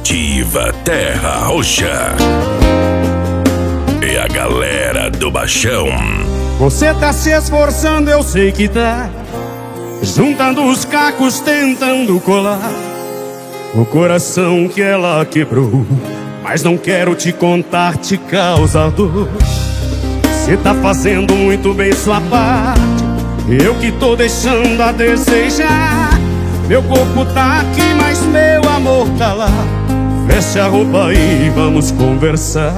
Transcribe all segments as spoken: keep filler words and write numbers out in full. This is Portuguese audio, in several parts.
Comitiva Terra Roxa. E a galera do Baixão. Você tá se esforçando, eu sei que tá, juntando os cacos, tentando colar o coração que ela quebrou. Mas não quero te contar, te causa dor. Você tá fazendo muito bem sua parte, eu que tô deixando a desejar. Meu corpo tá aqui, mas meu amor tá lá. Veste a roupa e vamos conversar.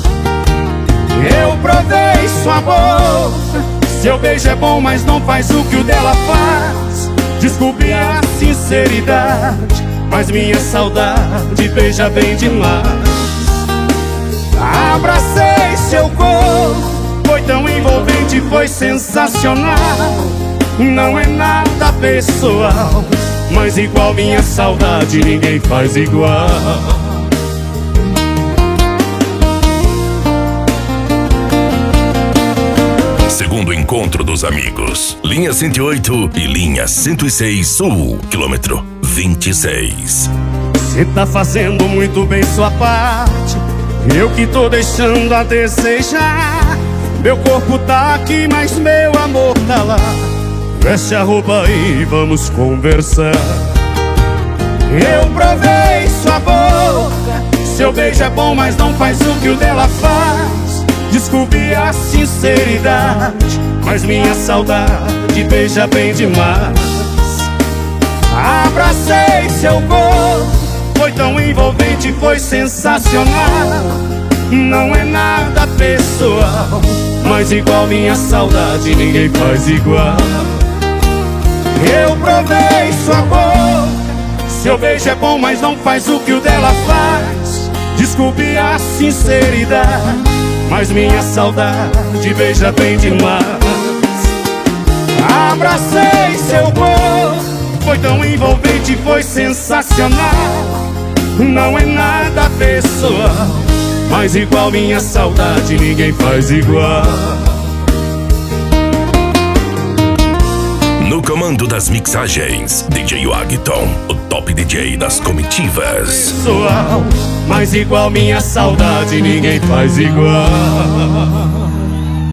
Eu provei sua boca, seu beijo é bom, mas não faz o que o dela faz. Desculpe a sinceridade, mas minha saudade beija bem demais. Abracei seu corpo, foi tão envolvente, foi sensacional. Não é nada pessoal, mas igual minha saudade ninguém faz igual. Segundo encontro dos amigos, linha cento e oito e linha cento e seis Sul, quilômetro vinte e seis. Você tá fazendo muito bem sua parte, eu que tô deixando a desejar. Meu corpo tá aqui, mas meu amor tá lá. Veste a roupa e vamos conversar. Eu provei sua boca, seu beijo é bom, mas não faz o que o dela faz. Desculpe a sinceridade, mas minha saudade beija bem demais. Abracei seu corpo, foi tão envolvente, foi sensacional. Não é nada pessoal, mas igual minha saudade ninguém faz igual. Eu provei sua boca, seu beijo é bom, mas não faz o que o dela faz. Desculpe a sinceridade, mas minha saudade beija bem demais. Abracei seu corpo, foi tão envolvente, foi sensacional. Não é nada pessoal, mas igual minha saudade ninguém faz igual. No comando das mixagens, D J Wagton, o top D J das comitivas. Pessoal, mas igual minha saudade ninguém faz igual.